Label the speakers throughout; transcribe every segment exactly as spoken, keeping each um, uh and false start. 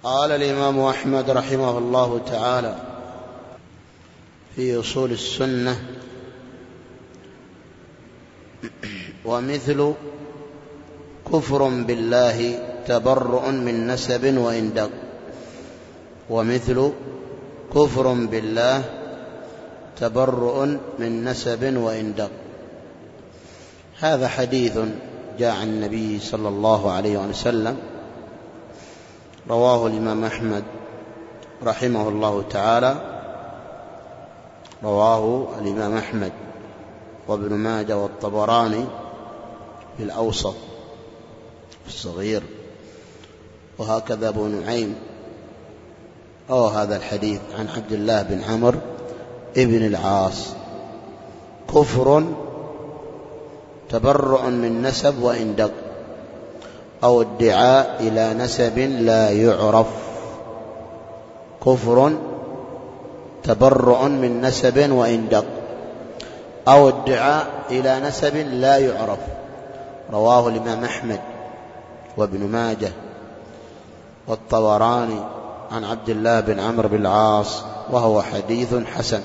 Speaker 1: قال الإمام أحمد رحمه الله تعالى في أصول السنة: ومثل كفر بالله تبرؤ من نسب وإن دق. ومثل كفر بالله تبرؤ من نسب وإن دق. هذا حديث جاء عن النبي صلى الله عليه وسلم، رواه الإمام أحمد رحمه الله تعالى، رواه الإمام أحمد وابن ماجه والطبراني في الأوسط في الصغير، وهكذا أبو نعيم روى هذا الحديث عن عبد الله بن عمرو ابن العاص: كفر تبرؤ من نسب وإن دق، أو ادعاء إلى نسب لا يعرف. كفر تبرؤ من نسب وإن دق، أو ادعاء إلى نسب لا يعرف. رواه الإمام أحمد وابن ماجه والطبراني عن عبد الله بن عمرو بن العاص، وهو حديث حسن.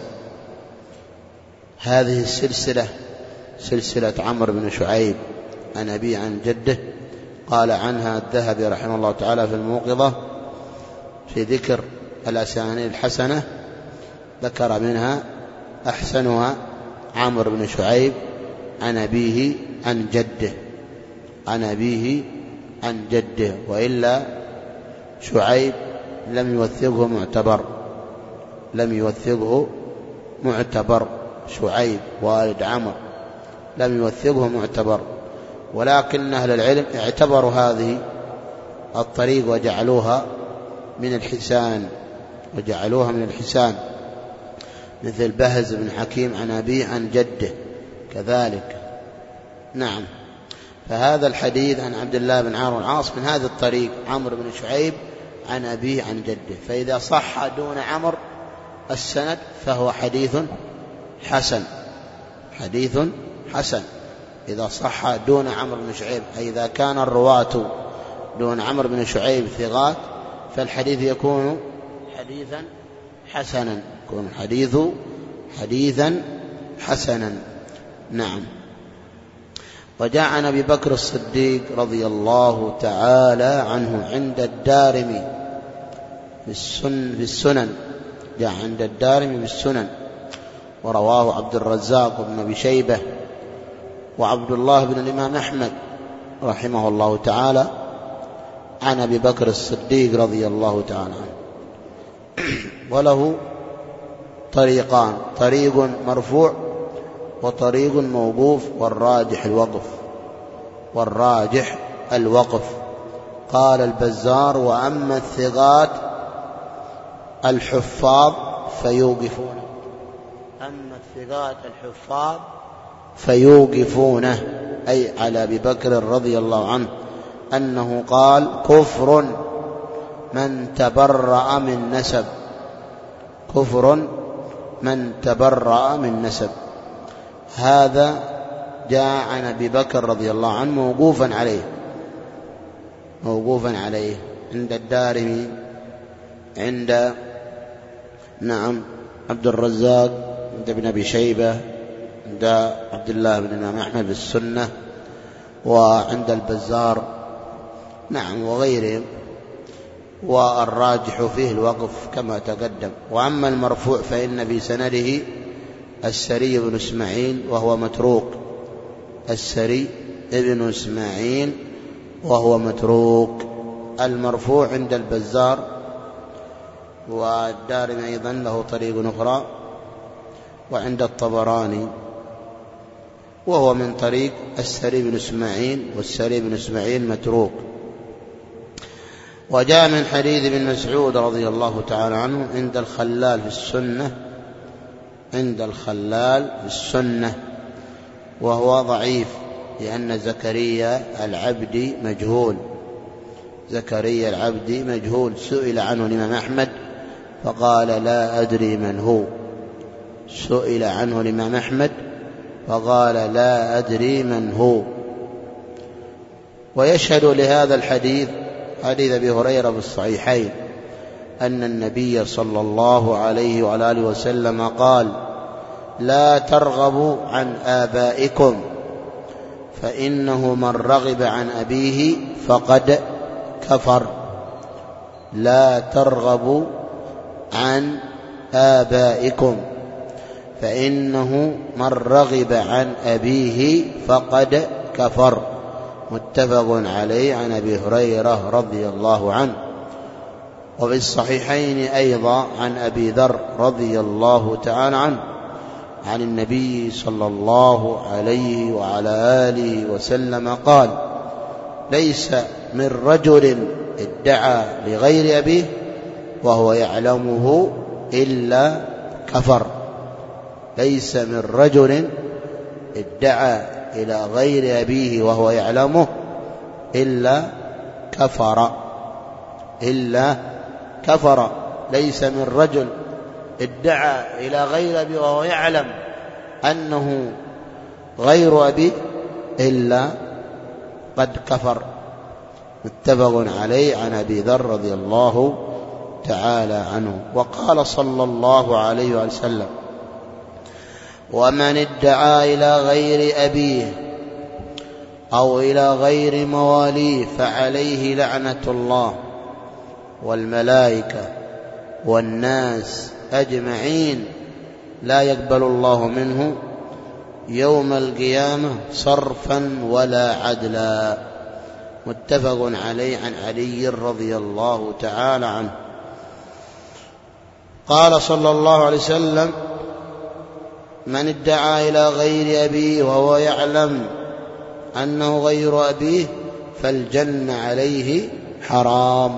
Speaker 1: هذه السلسلة سلسلة عمرو بن شعيب عن أبيه عن جده، قال عنها الذهبي رحمه الله تعالى في الموقظة في ذكر الأسانيد الحسنة، ذكر منها أحسنها عمرو بن شعيب عن أبيه عن جده، عن أبيه عن جده، وإلا شعيب لم يوثقه معتبر، لم يوثقه معتبر شعيب والد عمرو لم يوثقه معتبر، ولكن أهل العلم اعتبروا هذه الطريق وجعلوها من الحسان، وجعلوها من الحسان، مثل بهز بن حكيم عن أبيه عن جده كذلك. نعم، فهذا الحديث عن عبد الله بن عمرو بن العاص من هذا الطريق، عمرو بن شعيب عن أبيه عن جده، فإذا صح دون عمرو السند فهو حديث حسن، حديث حسن إذا صح دون عمرو بن شعيب، أي إذا كان الرواة دون عمرو بن شعيب ثقات فالحديث يكون حديثا حسنا، يكون الحديث حديثا حسنا. نعم. وجاء عن أبي بكر الصديق رضي الله تعالى عنه عند الدارمي في السنن، جاء عند الدارمي بالسنن، ورواه عبد الرزاق بن أبي شيبة وعبد الله بن الإمام أحمد رحمه الله تعالى عن أبي بكر الصديق رضي الله تعالى عنه. وله طريقان: طريق مرفوع وطريق موقوف، والراجح الوقف، والراجح الوقف. قال البزار: وأما الثقات الحفاظ فيوقفونه. أما الثقات الحفاظ فيوقفونه، أي على أبي بكر رضي الله عنه أنه قال: كفر من تبرأ من نسب، كفر من تبرأ من نسب. هذا جاء عن أبي بكر رضي الله عنه موقوفا عليه، موقوفا عليه عند الدارمي، عند نعم عبد الرزاق، عند ابن أبي شيبة، عند عبد الله بن الإمام أحمد بالسنة، وعند البزار نعم وغيرهم، والراجح فيه الوقف كما تقدم. وأما المرفوع فإن في سنده السري بن إسماعيل وهو متروك، السري ابن إسماعيل وهو متروك. المرفوع عند البزار والدارمي أيضا له طريق أخرى، وعند الطبراني وهو من طريق السري بن إسماعيل، والسري بن إسماعيل متروك. وجاء من حديث ابن مسعود رضي الله تعالى عنه عند الخلال في السنة، عند الخلال في السنة، وهو ضعيف لأن زكريا العبدي مجهول، زكريا العبدي مجهول. سئل عنه الإمام أحمد فقال: لا أدري من هو. سئل عنه الإمام أحمد فقال: لا أدري من هو. ويشهد لهذا الحديث حديث أبي هريرة بالصحيحين أن النبي صلى الله عليه وعلى آله وسلم قال: لا ترغبوا عن آبائكم فإنه من رغب عن أبيه فقد كفر. لا ترغبوا عن آبائكم فإنه من رغب عن أبيه فقد كفر. متفق عليه عن أبي هريرة رضي الله عنه. وفي الصحيحين أيضا عن أبي ذر رضي الله تعالى عنه عن النبي صلى الله عليه وعلى آله وسلم قال: ليس من رجل ادعى لغير أبيه وهو يعلمه إلا كفر. ليس من رجل ادعى إلى غير أبيه وهو يعلمه إلا كفر. إلا كفر. ليس من رجل ادعى إلى غير أبيه وهو يعلم أنه غير أبيه إلا قد كفر. متفق عليه عن أبي ذر رضي الله تعالى عنه. وقال صلى الله عليه وسلم: ومن ادعى إلى غير أبيه أو إلى غير مواليه فعليه لعنة الله والملائكة والناس أجمعين لا يقبل الله منه يوم القيامة صرفا ولا عدلا. متفق عليه عن علي رضي الله تعالى عنه. قال صلى الله عليه وسلم: من ادعى إلى غير أبيه وهو يعلم أنه غير أبيه فالجنة عليه حرام.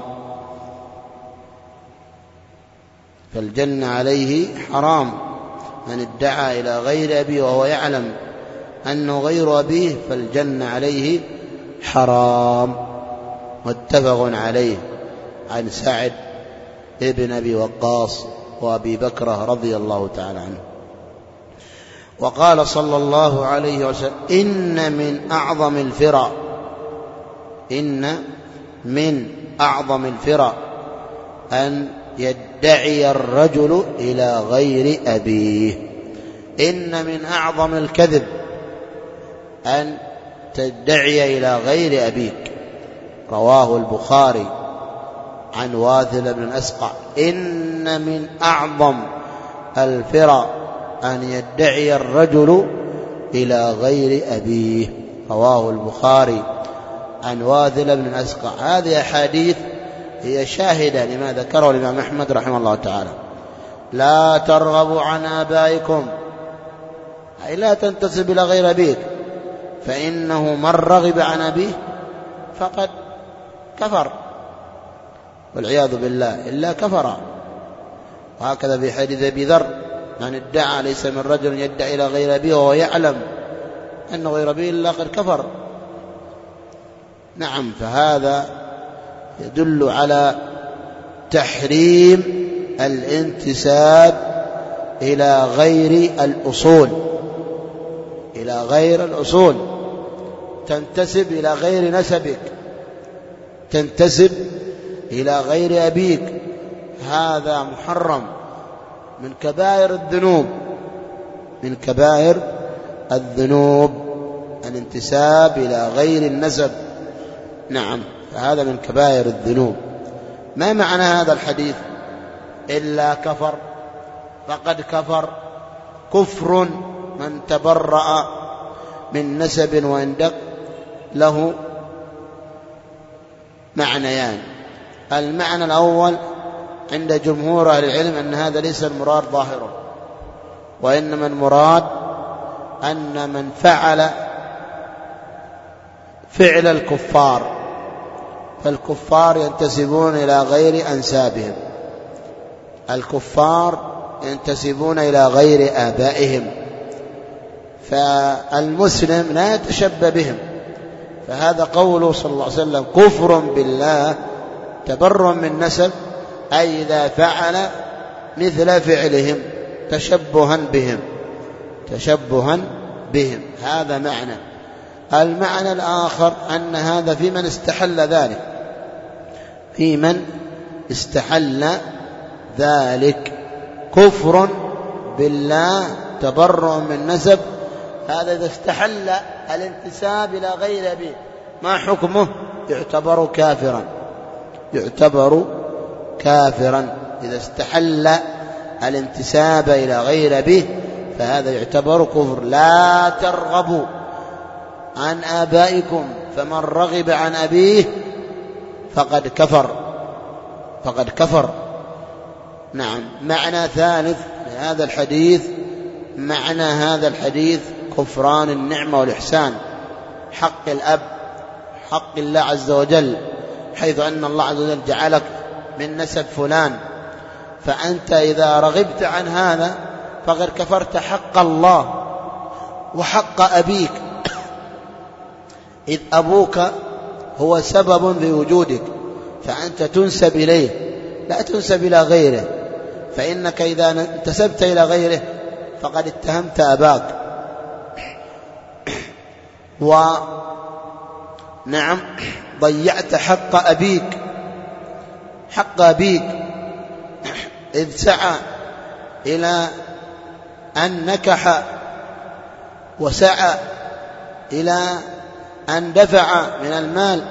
Speaker 1: فالجنة عليه حرام. من ادعى إلى غير أبيه وهو يعلم أنه غير أبيه فالجنة عليه حرام. متفق عليه عن سعد ابن أبي وقاص وأبي بكرة رضي الله تعالى عنه. وقال صلى الله عليه وسلم: إن من أعظم الفرى إن من أعظم الفرى أن يدعي الرجل إلى غير أبيه. إن من أعظم الكذب أن تدعي إلى غير أبيك. رواه البخاري عن واثل بن الأسقع: إن من أعظم الفرى أن يدعي الرجل إلى غير أبيه. رواه البخاري عن واثل بن الأسقع. هذه أحاديث هي شاهدة لما ذكره الإمام أحمد رحمه الله تعالى: لا ترغبوا عن آبائكم، أي لا تنتسب إلى غير أبيك، فإنه من رغب عن أبيه فقد كفر والعياذ بالله، إلا كفر. وهكذا في حديث أبي ذر: من ادعى ليس من رجل يدعي إلى غير أبيه وهو يعلم أنه غير أبيه إلا قد كفر. نعم. فهذا يدل على تحريم الانتساب إلى غير الأصول. إلى غير الأصول، تنتسب إلى غير نسبك، تنتسب إلى غير أبيك، هذا محرم من كبائر الذنوب. من كبائر الذنوب الانتساب إلى غير النسب. نعم. فهذا من كبائر الذنوب. ما معنى هذا الحديث؟ إلا كفر فقد كفر. كفر من تبرأ من نسب وإن دق له معنيان. المعنى الأول عند جمهور أهل العلم أن هذا ليس المراد ظاهره، وإنما المراد أن من فعل فعل الكفار، فالكفار ينتسبون إلى غير أنسابهم. الكفار ينتسبون إلى غير آبائهم، فالمسلم لا يتشبه بهم. فهذا قوله صلى الله عليه وسلم: كفر بالله تبر من نسب، أي إذا فعل مثل فعلهم تشبها بهم، تشبها بهم. هذا معنى. المعنى الآخر أن هذا في من استحل ذلك، في من استحل ذلك كفر بالله تبرؤ من نسب. هذا إذا استحل الانتساب إلى غير أبيه ما حكمه؟ يعتبر كافرا، يعتبر كافرا. إذا استحل الانتساب إلى غير أبيه فهذا يعتبر كفر. لا ترغبوا عن آبائكم فمن رغب عن أبيه فقد كفر، فقد كفر. نعم. معنى ثالث لهذا الحديث، معنى هذا الحديث كفران النعمة والإحسان، حق الأب، حق الله عز وجل، حيث أن الله عز وجل جعلك من نسب فلان، فأنت إذا رغبت عن هذا فقد كفرت حق الله وحق أبيك، إذ أبوك هو سبب في وجودك، فأنت تنسب إليه لا تنسب إلى غيره، فإنك إذا انتسبت إلى غيره فقد اتهمت أباك. ونعم ضيعت حق أبيك، حق أبيك، إذ سعى إلى أن نكح وسعى إلى أن دفع من المال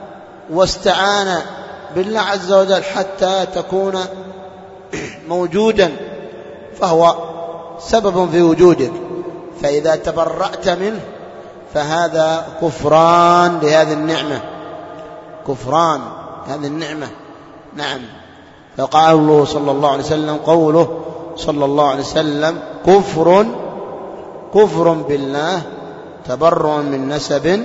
Speaker 1: واستعان بالله عز وجل حتى تكون موجودا، فهو سبب في وجودك، فإذا تبرأت منه فهذا كفران لهذه النعمة، كفران هذه النعمة. نعم. فقال الله صلى الله عليه وسلم، قوله صلى الله عليه وسلم كفر كفر بالله تبرؤ من نسب،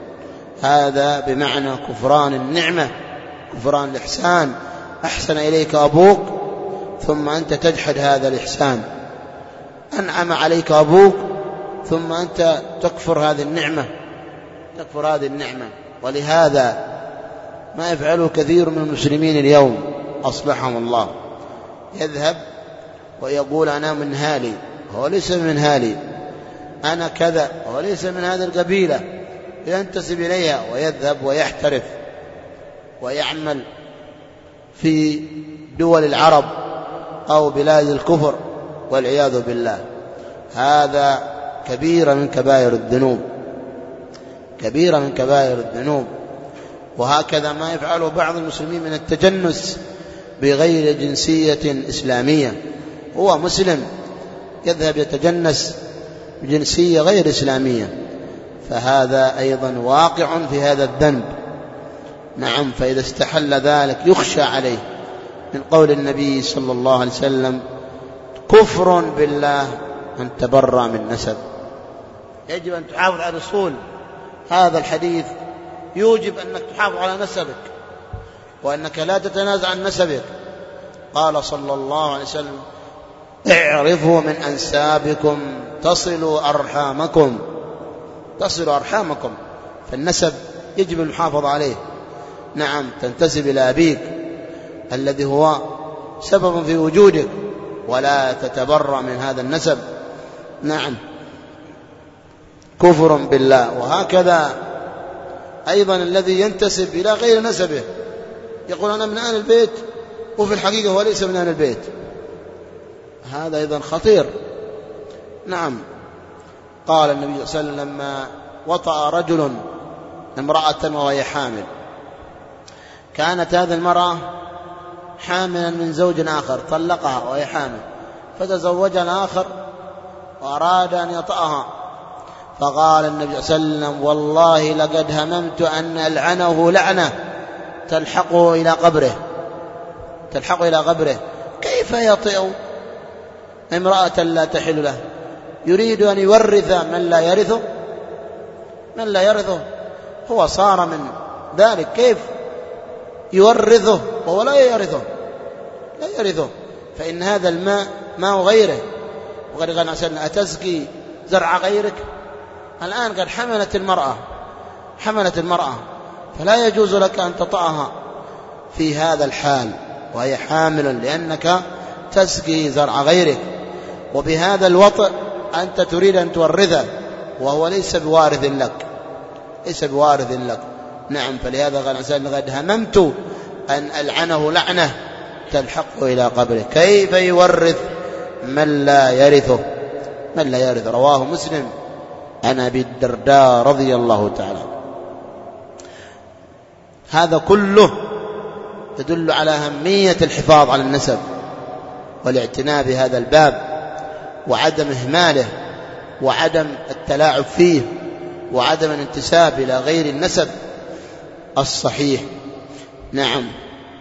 Speaker 1: هذا بمعنى كفران النعمة، كفران الإحسان. أحسن إليك أبوك ثم أنت تجحد هذا الإحسان، أنعم عليك أبوك ثم أنت تكفر هذه النعمة، تكفر هذه النعمة. ولهذا ما يفعله كثير من المسلمين اليوم أصلحهم الله، يذهب ويقول أنا من هالي، هو ليس من هالي، أنا كذا، هو ليس من هذه القبيلة، ينتسب إليها ويذهب ويحترف ويعمل في دول العرب أو بلاد الكفر والعياذ بالله. هذا كبيرة من كبائر الذنوب، كبيرة من كبائر الذنوب. وهكذا ما يفعله بعض المسلمين من التجنس بغير جنسية إسلامية، هو مسلم يذهب يتجنس بجنسية غير إسلامية، فهذا أيضا واقع في هذا الذنب. نعم. فإذا استحل ذلك يخشى عليه من قول النبي صلى الله عليه وسلم كفر بالله أن تبرأ من نسب. يجب أن تحافظ على أصول هذا الحديث، يوجب أنك تحافظ على نسبك وأنك لا تتنازع عن نسبك. قال صلى الله عليه وسلم اعرفوا من أنسابكم تصلوا أرحامكم، تصلوا أرحامكم، فالنسب يجب المحافظة عليه. نعم. تنتسب إلى أبيك الذي هو سبب في وجودك ولا تتبرأ من هذا النسب. نعم. كفر بالله. وهكذا أيضا الذي ينتسب إلى غير نسبه، يقول أنا من أهل البيت وفي الحقيقة هو ليس من أهل البيت، هذا أيضا خطير. نعم. قال النبي صلى الله عليه وسلم لما وطأ رجل امرأة وهي حامل، كانت هذه المرأة حاملا من زوج آخر، طلقها وهي حامل، فتزوجها الآخر وأراد أن يطأها، فقال النبي صلى الله عليه وسلم والله لقد هممت أن ألعنه لعنة تلحقه إلى قبره، تلحقه إلى قبره. كيف يطئ امرأة لا تحل له؟ يريد أن يورث من لا يرثه، من لا يرثه، هو صار من ذلك، كيف يورثه وهو لا يرثه، لا يرثه؟ فإن هذا الماء ماء غيره. وقد قال عسلنا أتسقي زرع غيرك؟ الآن قد حملت المرأة، حملت المرأة، فلا يجوز لك أن تطأها في هذا الحال وهي حامل، لأنك تسقي زرع غيرك، وبهذا الوطء أنت تريد أن تورثه وهو ليس بوارث لك، ليس بوارث لك. نعم. فلهذا قال عسى لقد هممت أن ألعنه لعنة تلحقه إلى قبره. كيف يورث من لا يرثه من لا يرث؟ رواه مسلم عن أبي الدرداء رضي الله تعالى. هذا كله يدل على أهمية الحفاظ على النسب والاعتناء بهذا الباب، وعدم إهماله، وعدم التلاعب فيه، وعدم الانتساب إلى غير النسب الصحيح. نعم.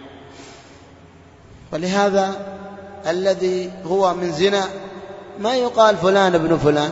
Speaker 1: ولهذا الذي هو من زنا ما يقال فلان ابن فلان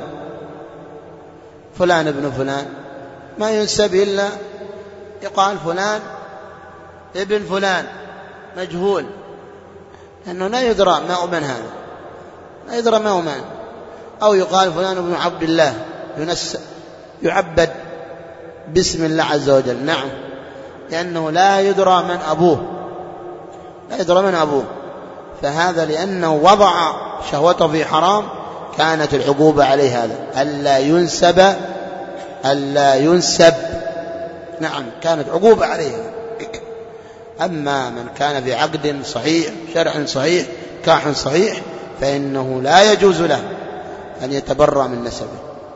Speaker 1: فلان ابن فلان، ما ينسب إلا يقال فلان ابن فلان مجهول، لأنه لا يدرى ما هو من هذا، لا يدرى ما هو من. أو يقال فلان ابن عبد الله، ينسب يعبد باسم الله عز وجل. نعم، لأنه لا يدرى من أبوه لا يدرى من أبوه فهذا لأنه وضع شهوته في حرام كانت العقوبة عليه هذا ألا ينسب ألا ينسب نعم، كانت عقوبة عليه. أما من كان في عقد صحيح، شرع صحيح، كاح صحيح، فإنه لا يجوز له أن يتبرأ من نسبه.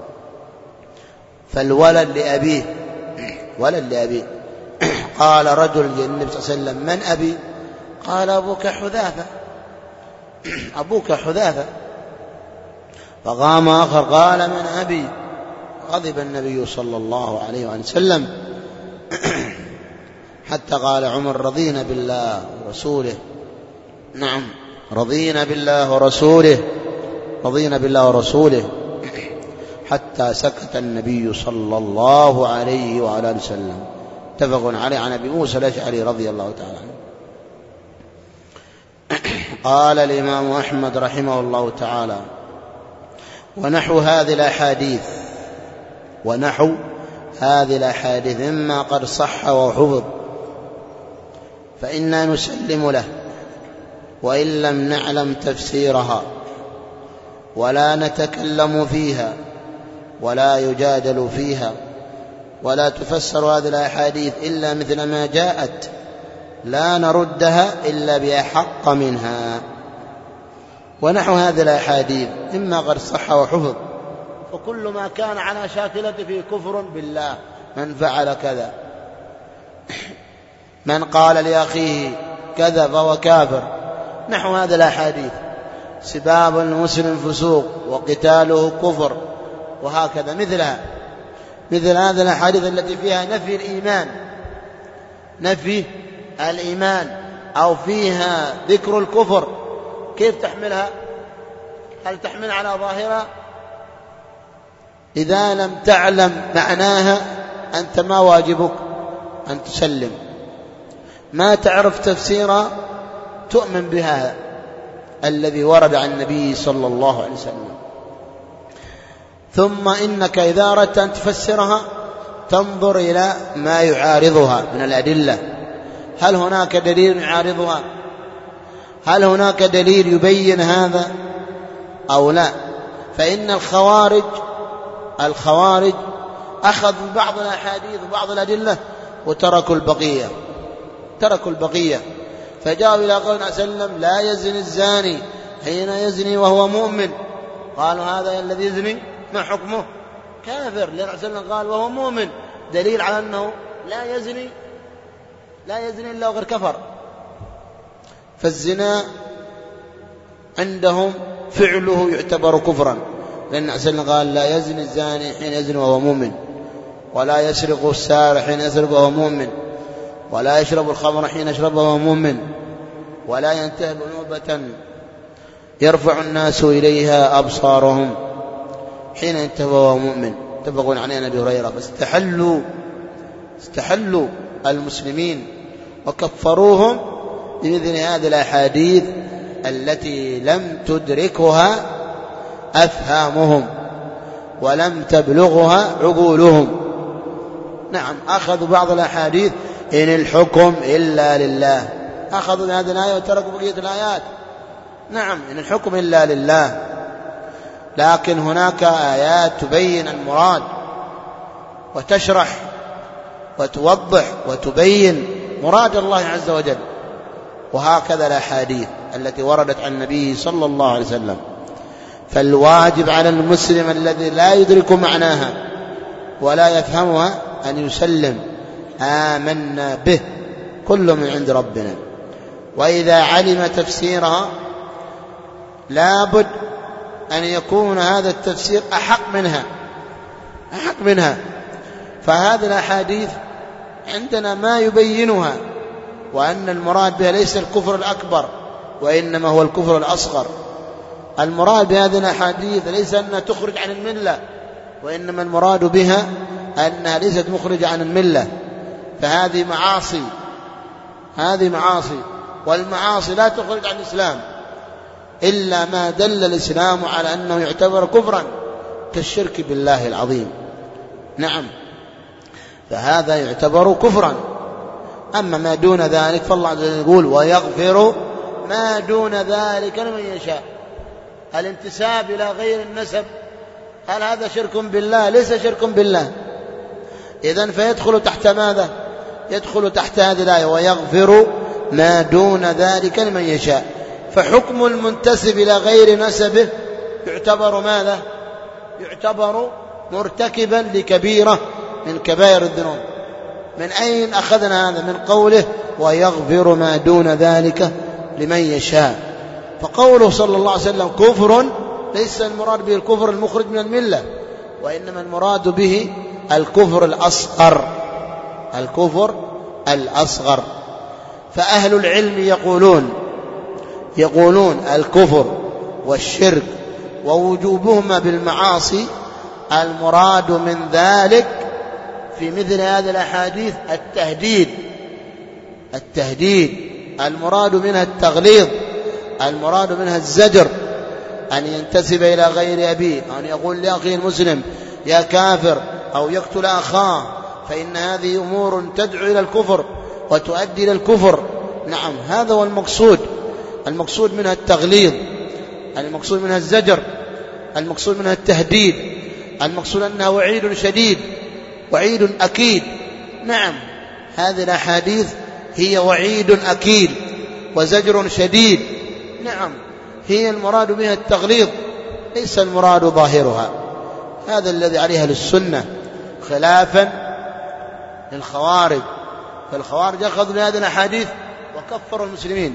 Speaker 1: فالولد لأبيه ولد لأبيه. قال رجل للنبي صلى الله عليه وسلم: من أبي؟ قال: أبوك حذافة أبوك حذافة. فقام آخر قال: من أبي؟ غضب النبي صلى الله عليه وسلم حتى قال عمر: رضينا بالله ورسوله. نعم، رضينا بالله ورسوله رضينا بالله ورسوله حتى سكت النبي صلى الله عليه وعلى آله وسلم. متفق عليه عن أبي موسى الأشعري رضي الله تعالى عنه. قال الإمام أحمد رحمه الله تعالى: ونحو هذه الأحاديث ونحو هذه الأحاديث مما قد صح وحفظ فإنا نسلم له وإن لم نعلم تفسيرها، ولا نتكلم فيها ولا يجادل فيها، ولا تفسر هذه الأحاديث إلا مثل ما جاءت، لا نردها إلا بأحق منها. ونحو هذه الأحاديث مما قد صح وحفظ، وكل ما كان على شاكلته فيه كفر بالله. من فعل كذا، من قال لأخيه كذا فهو كافر. نحو هذه الأحاديث: سباب المسلم فسوق وقتاله كفر، وهكذا مثلها مثل هذه الأحاديث التي فيها نفي الإيمان نفي الإيمان أو فيها ذكر الكفر، كيف تحملها؟ هل تحمل على ظاهرها؟ إذا لم تعلم معناها أنت ما واجبك أن تسلم، ما تعرف تفسيرها تؤمن بها الذي ورد عن النبي صلى الله عليه وسلم. ثم إنك إذا أردت أن تفسرها تنظر إلى ما يعارضها من الأدلة، هل هناك دليل يعارضها؟ هل هناك دليل يبين هذا أو لا؟ فإن الخوارج الخوارج أخذوا بعض الأحاديث وبعض الأدلة وتركوا البقية تركوا البقية فجاءوا إلى قولنا سلم: لا يزني الزاني حين يزني وهو مؤمن. قالوا: هذا الذي يزني ما حكمه؟ كافر، لأن سلم قال وهو مؤمن، دليل على أنه لا يزني لا يزني إلا غير كفر. فالزنا عندهم فعله يعتبر كفرا، لأن سلم قال: لا يزني الزاني حين يزني وهو مؤمن، ولا يسرق السارق حين يسرق وهو مؤمن، ولا يشرب الخمر حين يشرب وهو مؤمن، ولا ينتهب نوبة يرفع الناس إليها أبصارهم حين ينتهب وهو مؤمن. اتفقون عليه أبي هريرة. فاستحلوا استحلوا المسلمين وكفروهم بمثل هذه الأحاديث التي لم تدركها أفهامهم ولم تبلغها عقولهم. نعم، أخذوا بعض الأحاديث: إن الحكم إلا لله، أخذوا هذه الآية وتركوا بقية الآيات. نعم، إن الحكم إلا لله، لكن هناك آيات تبين المراد وتشرح وتوضح وتبين مراد الله عز وجل. وهكذا الأحاديث التي وردت عن النبي صلى الله عليه وسلم. فالواجب على المسلم الذي لا يدرك معناها ولا يفهمها أن يسلم آمنا به كل من عند ربنا، وإذا علم تفسيرها لابد أن يكون هذا التفسير أحق منها أحق منها فهذه الأحاديث عندنا ما يبينها، وأن المراد بها ليس الكفر الأكبر وإنما هو الكفر الأصغر. المراد بهذه الأحاديث ليس أنها تخرج عن الملة، وإنما المراد بها أنها ليست مخرجة عن الملة، فهذه معاصي هذه معاصي والمعاصي لا تخرج عن الإسلام إلا ما دل الإسلام على أنه يعتبر كفرا كالشرك بالله العظيم. نعم، فهذا يعتبر كفرا. أما ما دون ذلك فالله عز وجل يقول ويغفر ما دون ذلك لمن يشاء. الانتساب إلى غير النسب هل هذا شرك بالله؟ ليس شرك بالله. إذن فيدخل تحت ماذا؟ يدخل تحت هذه الآية ويغفر ما دون ذلك لمن يشاء. فحكم المنتسب إلى غير نسبه يعتبر ماذا؟ يعتبر مرتكبا لكبيرة من كبائر الذنوب. من أين أخذنا هذا؟ من قوله ويغفر ما دون ذلك لمن يشاء. فقوله صلى الله عليه وسلم كفر ليس المراد به الكفر المخرج من الملة، وإنما المراد به الكفر الأصغر الكفر الأصغر. فأهل العلم يقولون يقولون الكفر والشرك ووجوبهما بالمعاصي المراد من ذلك في مثل هذه الأحاديث التهديد التهديد المراد منها التغليظ، المراد منها الزجر، أن ينتسب إلى غير أبيه، أن يقول لأخيه المسلم يا كافر أو يقتل أخاه، فإن هذه أمور تدعو إلى الكفر وتؤدي إلى الكفر. نعم، هذا هو المقصود المقصود منها التغليظ، المقصود منها الزجر، المقصود منها التهديد، المقصود أنها وعيد شديد وعيد أكيد. نعم، هذه الأحاديث هي وعيد أكيد وزجر شديد. نعم، هي المراد بها التغليظ ليس المراد ظاهرها. هذا الذي عليها للسنة خلافا للخوارج. فالخوارج أخذوا بهذه الأحاديث وكفروا المسلمين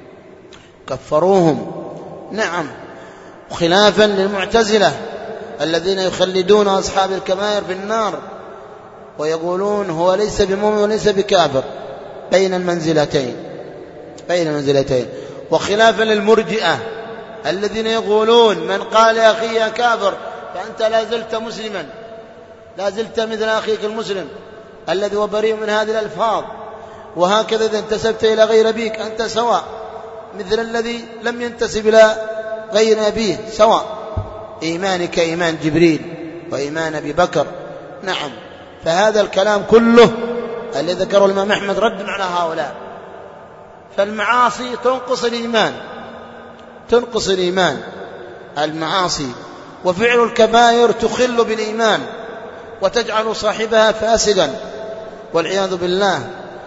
Speaker 1: كفروهم. نعم، خلافا للمعتزلة الذين يخلدون أصحاب الكبائر في النار ويقولون هو ليس بمؤمن وليس بكافر، بين المنزلتين بين المنزلتين وخلافا للمرجئة الذين يقولون من قال يا أخي يا كافر فأنت لا زلت مسلما، لا زلت مثل أخيك المسلم الذي هو بريء من هذه الألفاظ، وهكذا إذا انتسبت إلى غير أبيك أنت سواء مثل الذي لم ينتسب إلى غير أبيه سواء، إيمانك إيمان جبريل وإيمان أبي بكر. نعم، فهذا الكلام كله الذي ذكره الإمام أحمد رد على هؤلاء. فالمعاصي تنقص الإيمان تنقص الإيمان المعاصي، وفعل الكبائر تخل بالإيمان وتجعل صاحبها فاسدا والعياذ بالله.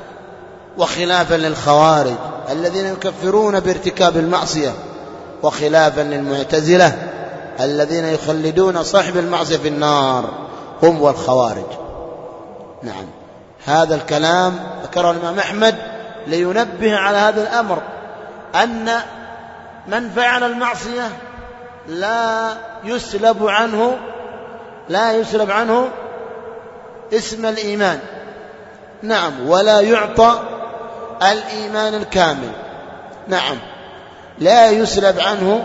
Speaker 1: وخلافا للخوارج الذين يكفرون بارتكاب المعصية، وخلافا للمعتزلة الذين يخلدون صاحب المعصية في النار، هم والخوارج. نعم، هذا الكلام ذكره الإمام أحمد لينبه على هذا الأمر، أن من فعل المعصية لا يسلب عنه لا يسلب عنه اسم الإيمان. نعم، ولا يعطى الإيمان الكامل. نعم، لا يسلب عنه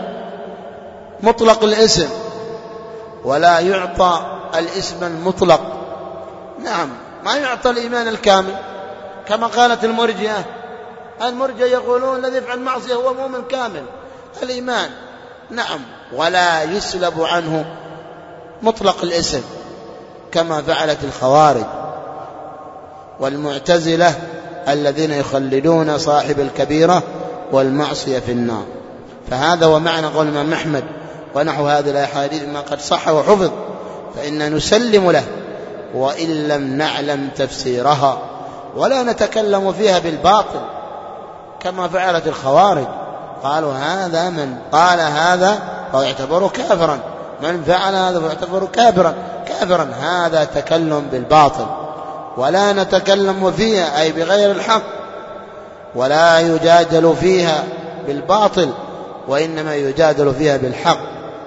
Speaker 1: مطلق الاسم ولا يعطى الاسم المطلق. نعم، ما يعطى الإيمان الكامل كما قالت المرجئة. المرجئة يقولون الذي يفعل معصية هو مؤمن كامل الإيمان. نعم، ولا يسلب عنه مطلق الاسم كما فعلت الخوارج والمعتزلة الذين يخلدون صاحب الكبيرة والمعصية في النار. فهذا هو معنى قول الإمام أحمد ونحو هذه الأحاديث ما قد صح وحفظ فإن نسلم له وإن لم نعلم تفسيرها، ولا نتكلم فيها بالباطل كما فعلت الخوارج، قالوا هذا من قال هذا فهو يعتبر كافرا، من فعل هذا فهو يعتبر كافرا كافرا هذا تكلم بالباطل، ولا نتكلم فيها أي بغير الحق، ولا يجادل فيها بالباطل، وإنما يجادل فيها بالحق.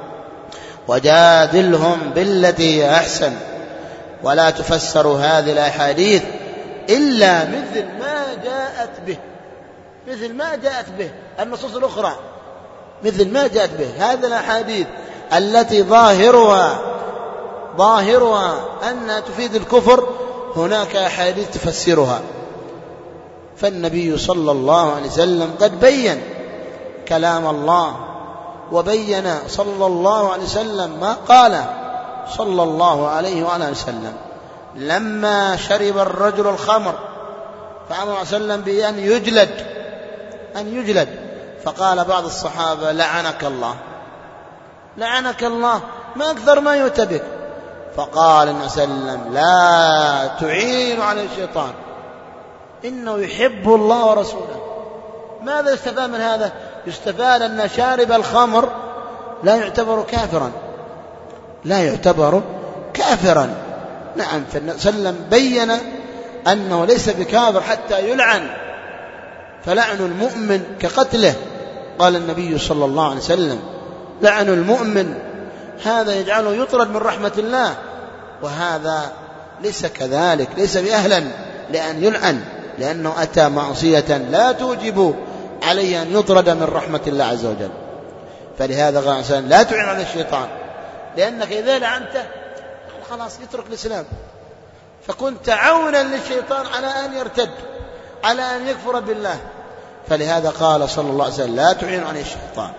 Speaker 1: وجادلهم بالتي هي أحسن. ولا تفسر هذه الأحاديث إلا مثل ما جاءت به، مثل ما جاءت به النصوص الأخرى، مثل ما جاءت به هذه الأحاديث التي ظاهرها ظاهرها أنها تفيد الكفر، هناك أحاديث تفسرها. فالنبي صلى الله عليه وسلم قد بين كلام الله، وبين صلى الله عليه وسلم ما قال صلى الله عليه وعلى وسلم لما شرب الرجل الخمر فأمر عليه وسلم بأن يجلد أن يجلد فقال بعض الصحابة لعنك الله لعنك الله، ما أكثر ما يؤتبك. فقال النبي صلى الله عليه وسلم لا تعين على الشيطان إنه يحب الله ورسوله. ماذا يستفاد من هذا؟ يستفاد أن شارب الخمر لا يعتبر كافرا، لا يعتبر كافرا. نعم، فالنبي صلى الله عليه وسلم بين أنه ليس بكافر حتى يلعن، فلعن المؤمن كقتله. قال النبي صلى الله عليه وسلم لعن المؤمن هذا يجعله يطرد من رحمة الله، وهذا ليس كذلك، ليس بأهلا لأن يلعن، لأنه أتى معصية لا توجب عليه أن يطرد من رحمة الله عز وجل. فلهذا قال الإنسان لا تعين على الشيطان، لأنك إذا لعنته خلاص يترك الإسلام، فكنت عونا للشيطان على أن يرتد، على أن يكفر بالله. فلهذا قال صلى الله عليه وسلم لا تعين على الشيطان.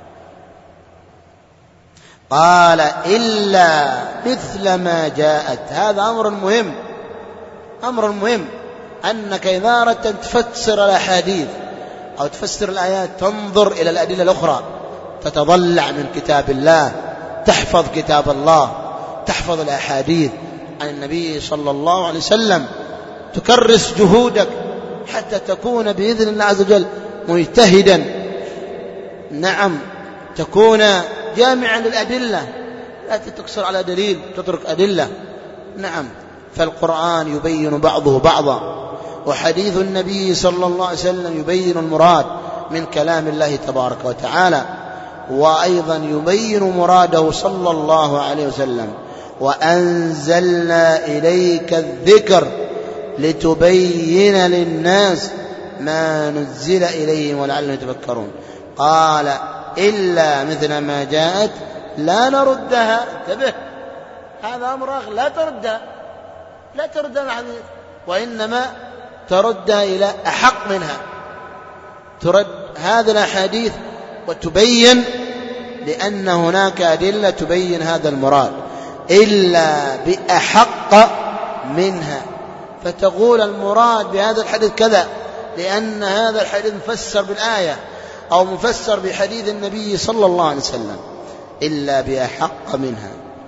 Speaker 1: قال إلا مثل ما جاءت. هذا أمر مهم، أمر مهم، أنك إذا أردت أن تفسر الأحاديث أو تفسر الآيات تنظر إلى الأدلة الأخرى، تتضلع من كتاب الله، تحفظ كتاب الله، تحفظ الأحاديث عن النبي صلى الله عليه وسلم، تكرس جهودك حتى تكون بإذن الله عز وجل مجتهدا. نعم، تكون جامعا للأدلة، لا تقصر على دليل تترك أدلة. نعم، فالقرآن يبين بعضه بعضا، وحديث النبي صلى الله عليه وسلم يبين المراد من كلام الله تبارك وتعالى، وأيضا يبين مراده صلى الله عليه وسلم. وأنزلنا إليك الذكر لتبين للناس ما نزل إليهم ولعلهم يتفكرون. قال إلا مثل ما جاءت لا نردها. انتبه، هذا أمر آخر، لا تردها، لا تردها الحديث، وإنما تردها إلى أحق منها، ترد هذه الأحاديث وتبين، لأن هناك أدلة تبين هذا المراد، إلا بأحق منها. فتقول المراد بهذا الحديث كذا لأن هذا الحديث مفسر بالآية أو مفسر بحديث النبي صلى الله عليه وسلم، إلا بأحق منها.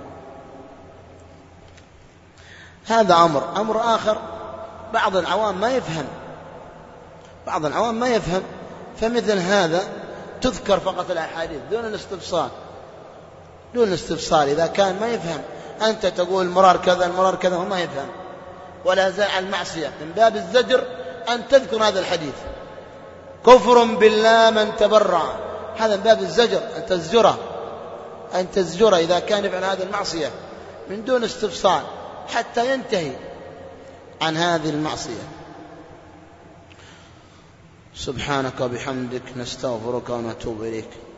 Speaker 1: هذا أمر. أمر آخر، بعض العوام ما يفهم، بعض العوام ما يفهم، فمثل هذا تذكر فقط الأحاديث دون الاستفصال، دون الاستفصال. إذا كان ما يفهم، أنت تقول المرار كذا المرار كذا، هو ما يفهم ولا زال على المعصية، من باب الزجر أن تذكر هذا الحديث. كفر بالله من تبرع، هذا من باب الزجر، أن تزجره، أن تزجره إذا كان يفعل هذه المعصية من دون استفصال حتى ينتهي عن هذه المعصية. سبحانك وبحمدك نستغفرك ونتوب إليك.